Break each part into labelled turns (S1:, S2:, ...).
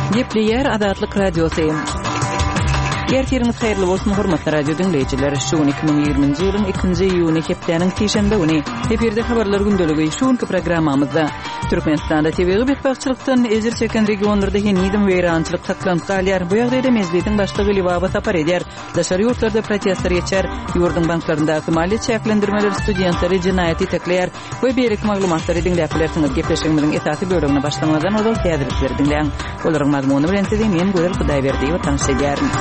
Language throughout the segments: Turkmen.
S1: Gepleyer Adatlyk Radiosu. Gertiriniz hayırlı bolsun hormatly radio dinleyijiler. Şu 2020-nji ýylyň 2-nji iýuny hepdeniň tiýşembe güni eferde habarlar gündeligi şuňky programmamyzda Türkmenistanda TV betbagçylykdan ejir çeken regionlarda henidem weýrançylyk saklanyp galýar. Bu ýagdaýda mezliýetiň başlygy Libaba tapar eder. Daşary ýurtlarda protestler geçer. Ýurdun banklaryndaky maliýet çäklendirmeleri studentlary jinaýaty tekleýär. Bu beýlik maglumatlary dinläplersiňiz gepleşigimiziň esasy bölümine başlamadan ozal täzirlikleri dinleýän. Olaryň mazmuny bilen sizi men Gözel Hudaýberdiýew tanışdyrýaryn.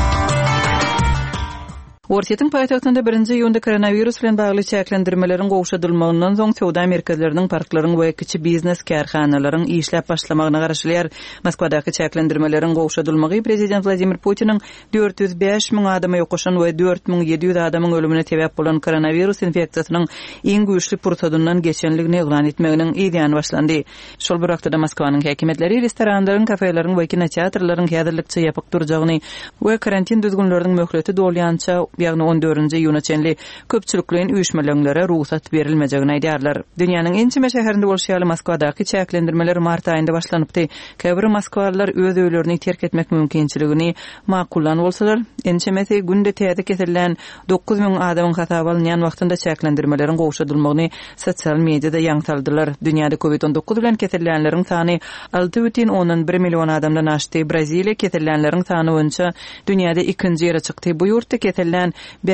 S1: Ortiýetiň paýtagtynda 1-nji ýylda koronavirus bilen bagly çäklendirmeleriň gowşadylmagyndan soň sowda merkezleriniň, parklaryň we kiçi biznes kärhanalaryň işläp başlamagyna garaşylýar. Moskwadaky çäklendirmeleriň gowşadylmagy prezident Vladimir Putiniň 405 000 adama ýokaşan we 4700 adamyň ölümine sebäp bolan koronavirus infeksiýasynyň iň güýçli pursadyndan geçenligini eglan etmeginiň ýygyny başlandy. Şol bir wagtda Moskwanyň häkimetleri restoranlaryň, kafeleriň we kinoteatrlaryň häzirlikçe ýapyk durjagyny we karantin düzgünleriniň möhleti dolýança ýagny 14-nji ýylyna çenli köpçülikliň üýşmeleriňlere ruhsat berilmejegini aýdýarlar. Dünýäniň ençime şäherinde bolşýaly Moskwadaky çäklendirmeler mart aýynda başlanypdy. Käbir Moskwalylar öz öýlerini terk etmek mümkinçiligini makullan bolsalar, ençemesi günde täze keselen 9000 adamyň hasaba alynýan wagtynda çäklendirmelerin gowşadylmagyny sosial mediada ýaňsaldylar. Dünýäde COVID-19 bilen keselenleriň sany 6,1 million adamdan aşdy. Braziliýa keselenleriň sany boýunça dünýäde 2-nji ýere çykdy. Bu ýurtda keselen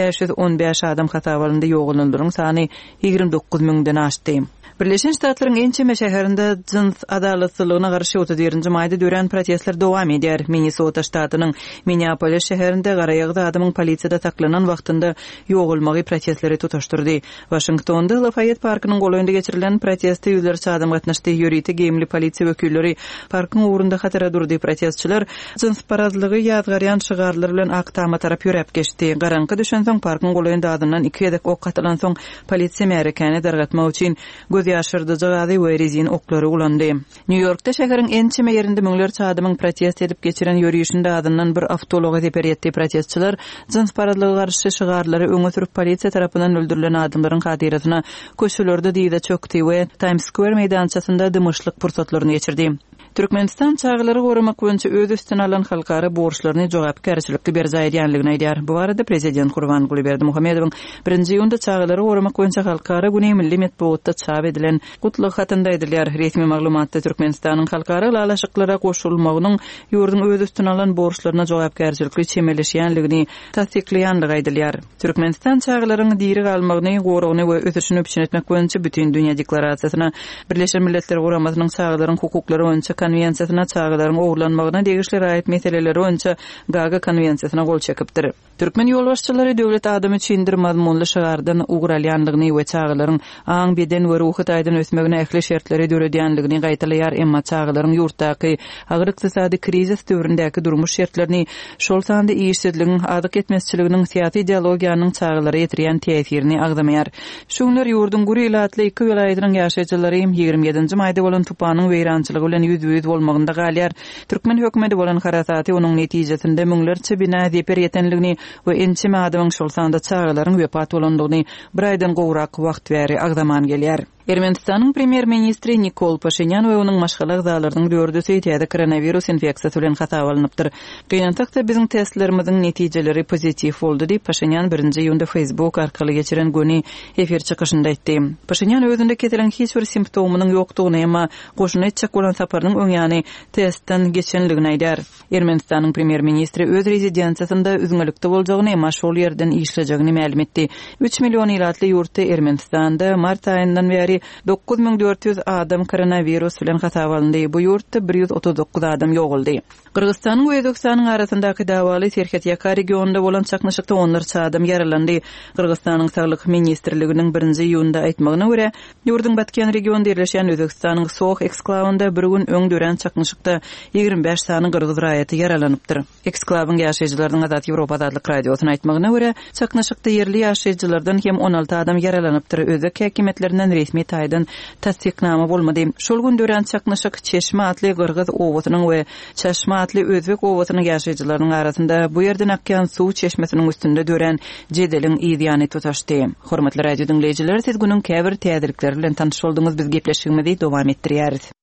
S1: 515 adam hasaba alyndy, ýoğulanylaryň sany 29 000-den aşdy. Birleşen Ştatlaryň ençeme şäherinde jins adalatçylygyna garşy 31-nji maýda dören protestler dowam edýär. Minnesota ştatynyň Minneapolis şäherinde garaýagda adamyň polisiýada saklanan wagtynda ýoğulmagy protestleri tutaşdyrdy. Washingtonda Lafayette parkynyň golaýynda geçirilen protestde ýüzlerçe adam gatnaşdy. Ýöriti gemli polisiýa wekilleri parkyň ugrunda hatara durdy. Protestçiler jins parazlygy ýazgarýan şygarlar bilen aktama tarap ýörep geçdi. Garanky düşen soň parkyň golaýynda adamdan 2 edek ok atylan soň polisiýa märekany dargatmak üçin ýaşyrdyjy gady we rezin oklary ulandy. New Yorkda şäheriň ençime ýerinde müňlerçe adamyň protest edip geçiren ýörüýüşinde adamdan bir avtologa teper etdi. Protestçiler jins paradlygy garşy şygarlary öňe sürüp polisiýa tarapyndan öldürilen adamlaryň hatyrasyna köşelerde diýde çökdi we Times Square meýdançasynda dymyşlyk pursatlaryny geçirdi. Türkmenistan çağılary goramak boýunça öz üstüne alan halkara borçlaryny jogapkärçilikli berja edýänligini aýdýar. Bu arada prezident Gurbanguly Berdimuhammedowyň 1-nji ýylda çağılary goramak boýunça halkara güni milli medeniýetde çap edilen gutlyk hatynda aýdylýar. Resmi maglumatda Türkmenistanyň halkara lalaşyklara goşulmagynyň ýurdun öz üstüne alan borçlaryna jogapkärçilikli çemeleşýänligini tasdiklaýanlygy aýdylýar. Türkmenistan çağılaryň diýri galmagyny goragyny we ötüşini öpüşen etmek boýunça bütün dünýä deklarasiýasyna Birleşen Milletler Guramasynyň çağılaryň hukuklary boýunça konvensiýasyna çağılaryň oglanmagyna degişli raýat meseleleri boýunça Gaga konvensiýasyna gol çekipdir. Türkmen ýolbaşçylary döwlet adamy çyndyr mazmunly şagardan ugralýanlygyny we çağılaryň aň beden we ruhy taýdan ösmegine ähli şertleri döredýänligini gaýtalýar, emma çağılaryň ýurtdaky agyr ykdysady krizis döwründäki durmuş şertlerini şol sanda iýişsizligiň, adyk etmezçiliginiň syýasy ideologiýanyň çağılara ýetirýän täsirini agdamaýar. Şuňlar ýurdun guri ilatly 2 welaýatynyň ýaşaýjylary 27-nji maýda bolan tupanyň weýrançylygy bilen ýüz bolmagynda galýar. Türkmen hökümeti bolan harasaty onuň netijesinde müňlerçe bina deper ýetenligini we ençime adamyň şol sanda çağılaryň wepat bolandygyny bir aýdan gowrak wagt bäri agdaman gelýär. Ermenistanyň premier ministri Nikol Pashinyan we onuň maşgala agzalarynyň 4-si ýa-da koronavirus infeksiýasy bilen hasaba alınıpdyr. Gynantakda biziň testlerimiziň netijeleri pozitiv boldy diýip Pashinyan 1-nji ýylda Facebook arkaly geçiren güni efir çykyşynda aýtdy. Pashinyan özünde ketelen hiç bir simptomynyň ýokdugyny, emma goşuna etjek bolan saparynyň öňýany testden geçenligini aýdýar. Ermenistanyň premier ministri öz rezidensiýasynda üzgünlikde boljagyny, emma şol ýerden işlejegini ma'lum etdi. 3 million ilatly ýurtda Ermenistanda mart aýyndan beri 9400 adam koronavirus bilen hasaba alındy. Bu ýurtda 139 adam ýoguldy. Kırgızstanyň we Özbekistanyň arasyndaky dawaly Serhetiýaka regionunda bolan çaknaşykda onlarça adam yaralandy. Kırgızstanyň saglyk ministrliginiň 1-nji ýylda aýtmagyna görä, ýurdun batkan regionda ýerleşen Özbekistanyň Soğuk eksklawynda bir gün öň dören çaknaşykda 25 sany kırgız raýaty yaralanypdyr. Eksklawyň ýaşaýjylarynyň Azat Ýewropa adly radiosyna aýtmagyna görä, çaknaşykda yerli ýaşaýjylardan hem 16 adam yaralanypdyr. Özbek häkimetlerinden resmi taýdan tasdiknama bolmady. Şol gün dören çaknaşyk Çeşme atly kırgız owatynyň we Çeşme atly özbek owatynyň ýaşaýjylarynyň arasynda bu ýerden akýan suw çeşmesiniň üstünde dören jedeliň ýygyny tutaşdy. Hormatly radio dinleýijiler, siz günüň käbir täzirlikleri bilen tanyş boldyňyz. Biz gepleşigimizi dowam etdirýäris.